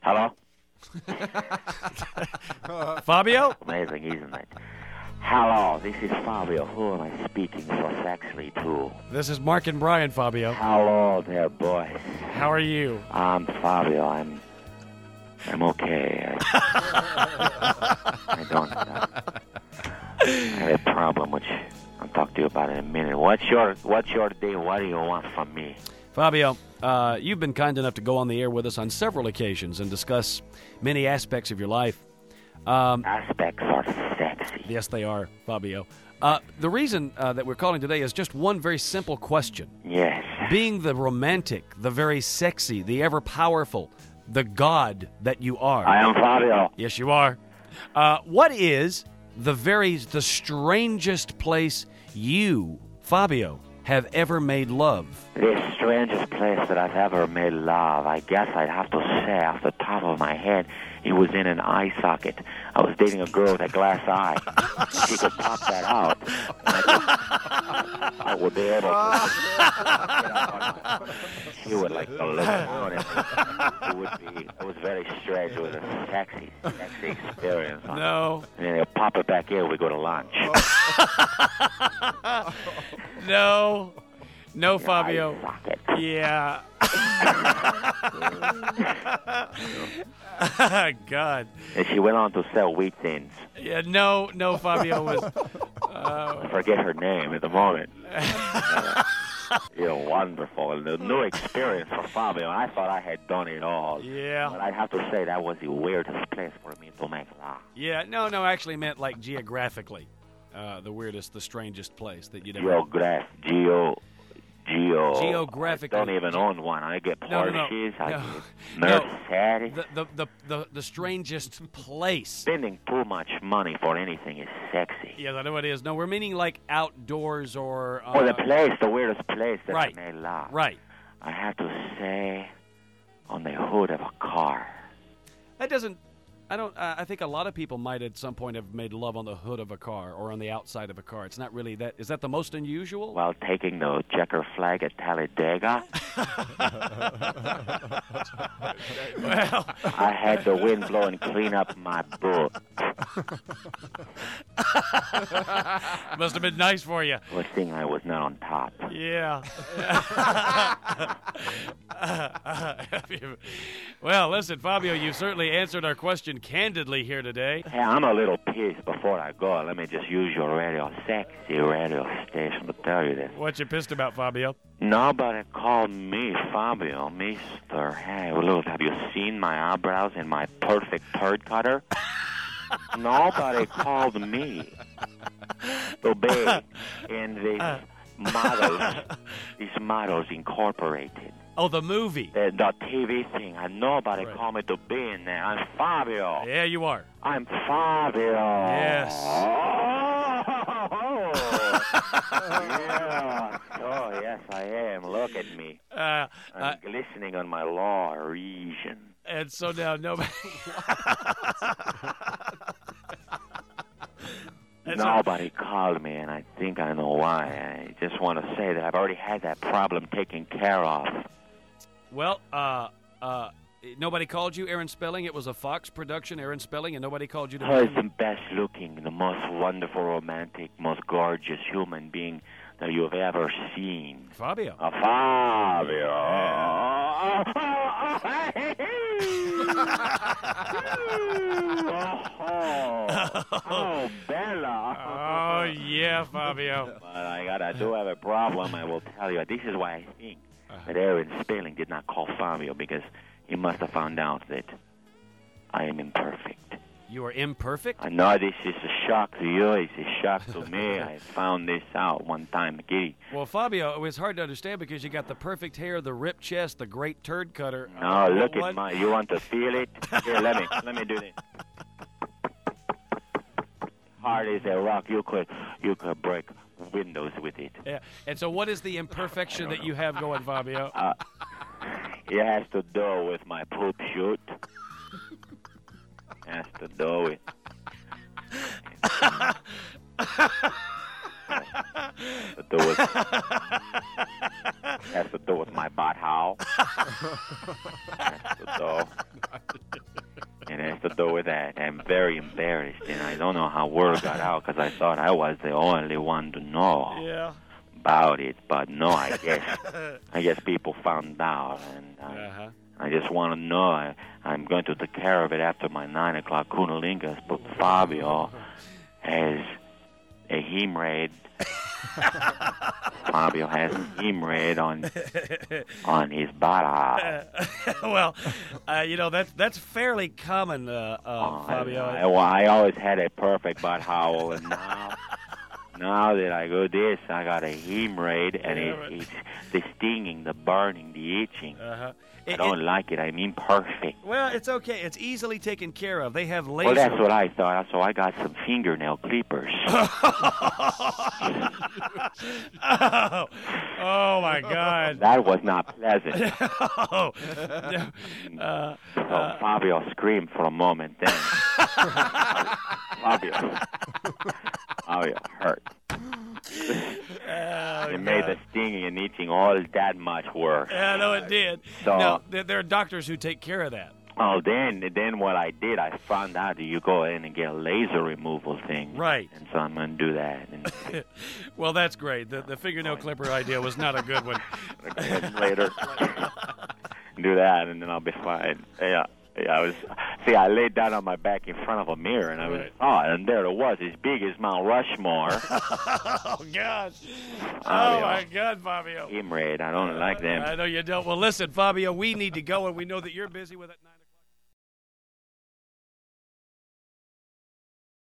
Hello? Fabio? Amazing, isn't it? Hello, this is Fabio. Who am I speaking so sexually to? This is Mark and Brian, Fabio. Hello there, boys. How are you? I'm Fabio. I'm okay. I don't. I have a problem, which I'll talk to you about in a minute. What's your day? What do you want from me? Fabio, you've been kind enough to go on the air with us on several occasions and discuss many aspects of your life. Aspects are sexy. Yes, they are, Fabio. The reason that we're calling today is just one very simple question. Yes. Being the romantic, the very sexy, the ever-powerful, the god that you are. I am Fabio. Yes, you are. What is the strangest place you, Fabio, have ever made love? The strangest place that I've ever made love, I guess I'd have to say off the top of my head, it was in an eye socket. I was dating a girl with a glass eye. She could pop that out. I would be able to. She would like to look down and it was very strange. It was a sexy experience. No. And then they'll pop it back in, we go to lunch. No, Fabio. Eye socket. Yeah. God. And she went on to sell wheat thins. Yeah, no, Fabio was... I forget her name at the moment. Wonderful. And a new experience for Fabio. I thought I had done it all. Yeah. But I'd have to say that was the weirdest place for me to make love. Yeah, no, I actually meant like geographically. The weirdest, the strangest place that you'd ever... Geographically. I don't even own one. I get Porsches. I get Mercedes. The strangest place. Spending too much money for anything is sexy. Yes, I know it is. No, we're meaning like outdoors or... the weirdest place that right. I made love. Right. I have to say, on the hood of a car. That doesn't... I think a lot of people might at some point have made love on the hood of a car or on the outside of a car. It's not really that. Is that the most unusual? While taking the checker flag at Talladega. Well, I had the wind blowing clean up my boot. Must have been nice for you. Good thing I was not on top. Yeah. Well, listen, Fabio, you certainly answered our question candidly here today. Hey, I'm a little pissed before I go. Let me just use your sexy radio station to tell you this. What you pissed about, Fabio? Nobody called me Fabio, Mister. Hey, look, have you seen my eyebrows and my perfect turd cutter? Nobody called me to be in these models incorporated. Oh, the movie. The TV thing. And nobody called me to be in there. I'm Fabio. Yeah, you are. I'm Fabio. Yes. Yeah. Oh, yes, I am. Look at me. I'm glistening on my law region. And so now nobody... Nobody called me, and I think I know why. I just want to say that I've already had that problem taken care of. Well, nobody called you, Aaron Spelling? It was a Fox production, Aaron Spelling, and nobody called you to... Who is the best looking, the most wonderful, romantic, most gorgeous human being that you have ever seen? Fabio. Fabio. Oh, Bella. Oh, yeah, Fabio. But I do have a problem, I will tell you. This is why I think that Aaron Spelling did not call Fabio, because he must have found out that I am imperfect. You are imperfect? I know this is a shock to you. It's a shock to me. I found this out one time, Kitty. Well, Fabio, it was hard to understand because you got the perfect hair, the ripped chest, the great turd cutter. No, look at my... You want to feel it? Here, let me do this. Hard as a rock. You could break windows with it. Yeah. And so what is the imperfection that you have going, Fabio? It has to do with my poop shoot. Has to do with... has to do with my butt hole. Has to do do with that. I'm very embarrassed, and I don't know how word got out because I thought I was the only one to know about it. But no, I guess people found out, and I just want to know. I'm going to take care of it after my 9 o'clock cunnilingus. But Fabio has a hemorrhoid. Fabio has a hemorrhoid on his body. Well, that's fairly common, Fabio. I always had a perfect butt hole, and now that I go this, I got a hemorrhoid, and it's the stinging, the burning, the itching. I don't like it. I mean perfect. Well, it's okay. It's easily taken care of. They have laser. Well, that's what I thought. So I got some fingernail clippers. Oh, my God. That was not pleasant. So Fabio screamed for a moment. Then Fabio hurt. It made the stinging and itching all that much worse. Yeah, no, it did. So, no, there are doctors who take care of that. Oh, then what I did, I found out that you go in and get a laser removal thing. Right. And so I'm going to do that. And well, that's great. The fingernail clipper idea was not a good one. Later. Do that, and then I'll be fine. Yeah. I laid down on my back in front of a mirror, and and there it was, as big as Mount Rushmore. Oh, gosh. Oh, my God, Fabio. Hemorrhoid, I don't like them. I know you don't. Well, listen, Fabio, we need to go, and we know that you're busy with it.